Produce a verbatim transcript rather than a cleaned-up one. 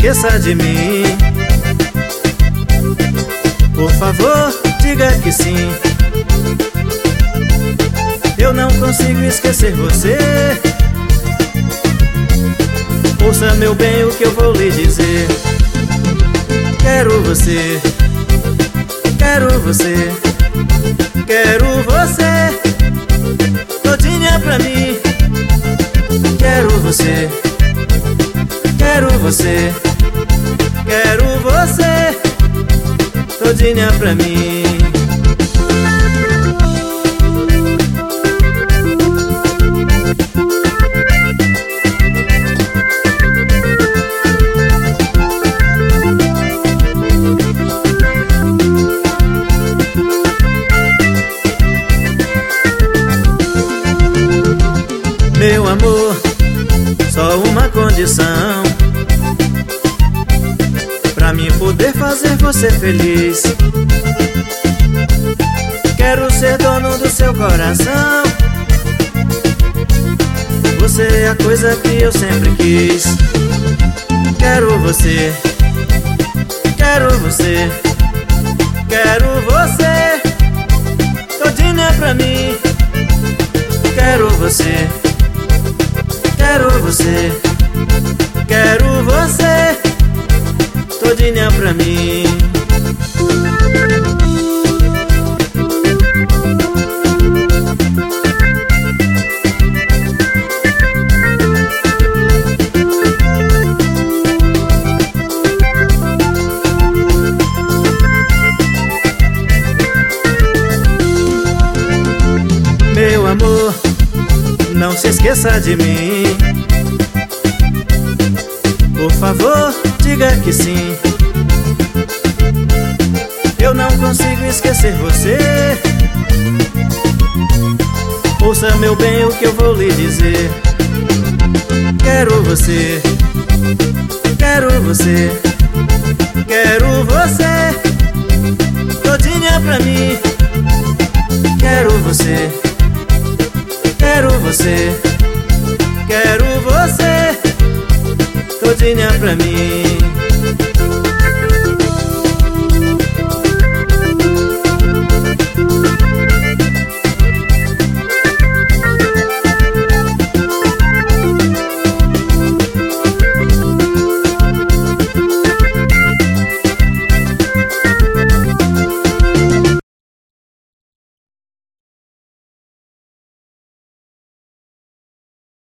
esqueça de mim. Por favor, diga que sim. Eu não consigo esquecer você. Ouça, meu bem, o que eu vou lhe dizer. Quero você, quero você, quero você todinha pra mim. Quero você, quero você, quero você todinha pra mim. Meu amor, só uma condição pra mim poder fazer você feliz. Quero ser dono do seu coração. Você é a coisa que eu sempre quis. Quero você, quero você, quero você todinha pra mim. Quero você, quero você, quero você todinha pra mim. Meu amor, não se esqueça de mim. Por favor, diga que sim. Eu não consigo esquecer você. Ouça, meu bem, o que eu vou lhe dizer. Quero você, quero você, quero você todinha pra mim. Quero você, quero você, quero você todinha pra mim.